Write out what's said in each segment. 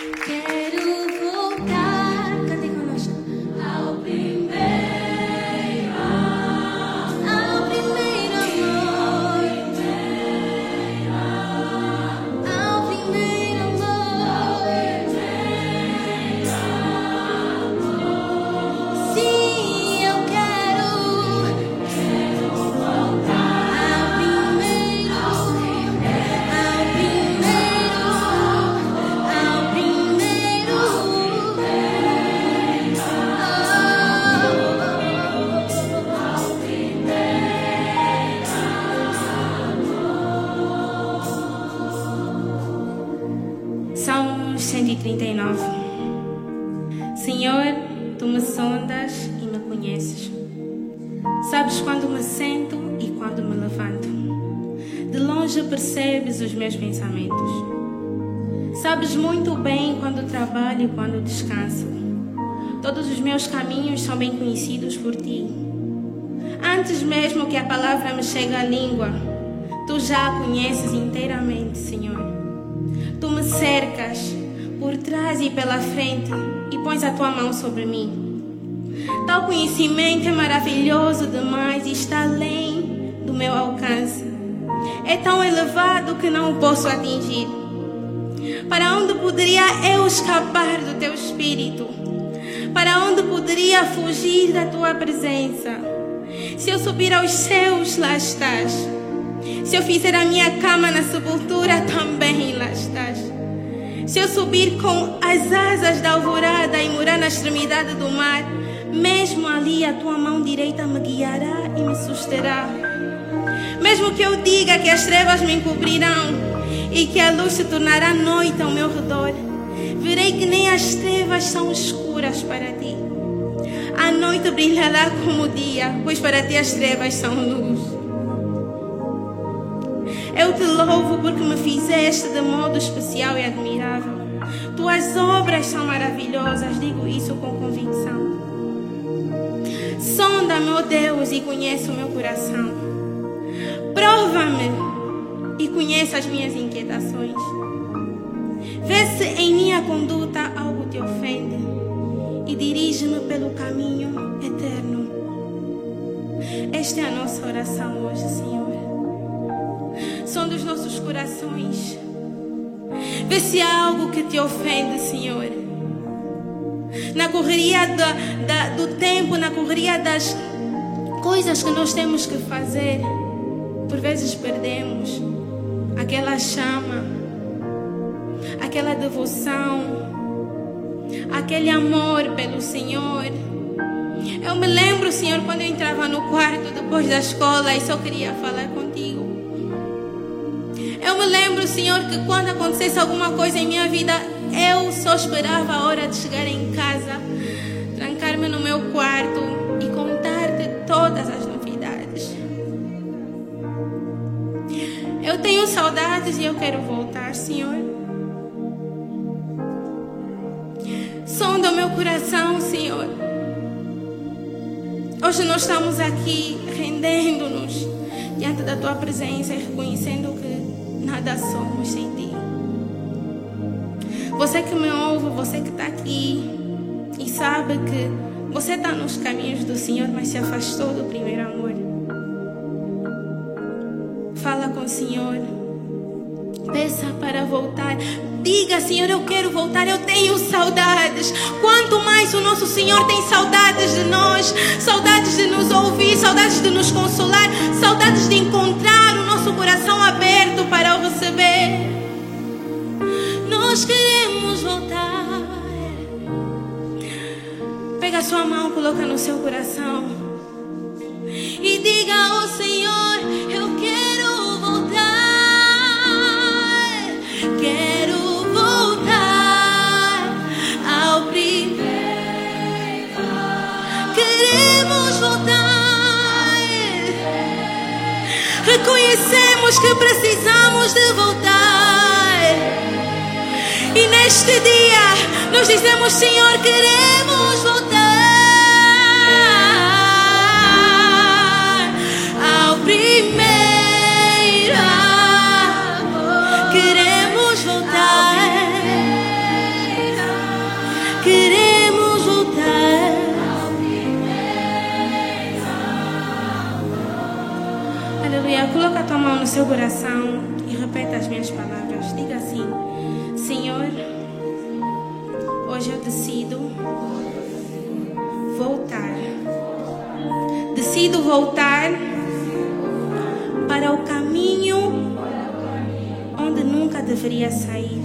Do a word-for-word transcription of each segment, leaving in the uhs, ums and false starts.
cento e trinta e nove. Senhor, tu me sondas e me conheces. Sabes quando me sento e quando me levanto. De longe percebes os meus pensamentos. Sabes muito bem quando trabalho e quando descanso. Todos os meus caminhos são bem conhecidos por ti. Antes mesmo que a palavra me chegue à língua, tu já a conheces inteiramente, Senhor. Tu me cercas por trás e pela frente e pões a tua mão sobre mim. Tal conhecimento é maravilhoso demais e está além do meu alcance. É tão elevado que não o posso atingir. Para onde poderia eu escapar do teu espírito? Para onde poderia fugir da tua presença? Se eu subir aos céus, lá estás. Se eu fizer a minha cama na sepultura, também lá estás. Se eu subir com as asas da alvorada e morar na extremidade do mar, mesmo ali a tua mão direita me guiará e me susterá. Mesmo que eu diga que as trevas me encobrirão e que a luz se tornará noite ao meu redor, verei que nem as trevas são escuras para ti. A noite brilhará como o dia, pois para ti as trevas são luz. Eu te louvo porque me fizeste de modo especial e admirável. Tuas obras são maravilhosas, digo isso com convicção. Sonda-me, ó Deus, e conhece o meu coração. Prova-me e conhece as minhas inquietações. Vê se em minha conduta algo te ofende e dirige-me pelo caminho eterno. Esta é a nossa oração hoje, Senhor. São dos nossos corações. Vê se há algo que te ofende, Senhor. Na correria da, da, do tempo, na correria das coisas que nós temos que fazer, por vezes perdemos aquela chama, aquela devoção, aquele amor pelo Senhor. Eu me lembro, Senhor, quando eu entrava no quarto depois da escola e só queria falar contigo. Eu me lembro, Senhor, que quando acontecesse alguma coisa em minha vida, eu só esperava a hora de chegar em casa, trancar-me no meu quarto e contar-te todas as novidades. Eu tenho saudades e eu quero voltar, Senhor. Sonda o meu coração, Senhor. Hoje nós estamos aqui rendendo-nos diante da tua presença e reconhecendo que nada somos sem ti. Você que me ouve, você que está aqui e sabe que você está nos caminhos do Senhor, mas se afastou do primeiro amor. Fala com o Senhor. Peça para voltar. Diga, Senhor, eu quero voltar, eu tenho saudades. Quanto mais o nosso Senhor tem saudades de nós, saudades de nos ouvir, saudades de nos consolar, saudades de encontrar o nosso coração aberto para o receber. Nós queremos voltar. Pega a sua mão, coloca no seu coração e diga ao Senhor: eu quero voltar. Quero voltar ao primeiro. Queremos voltar. Reconhecemos que precisamos de voltar. E neste dia nós dizemos: Senhor, queremos voltar ao primeiro. Queremos voltar. Hoje eu decido voltar. Decido voltar para o caminho onde nunca deveria sair.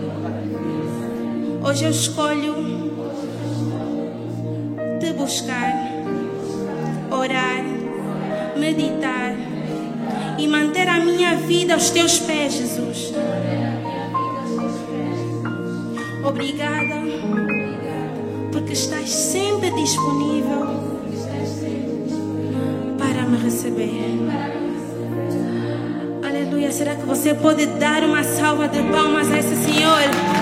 Hoje eu escolho te buscar, orar, meditar e manter a minha vida aos teus pés, Jesus. Obrigada, porque estás sempre disponível para me receber. Aleluia. Será que você pode dar uma salva de palmas a esse Senhor?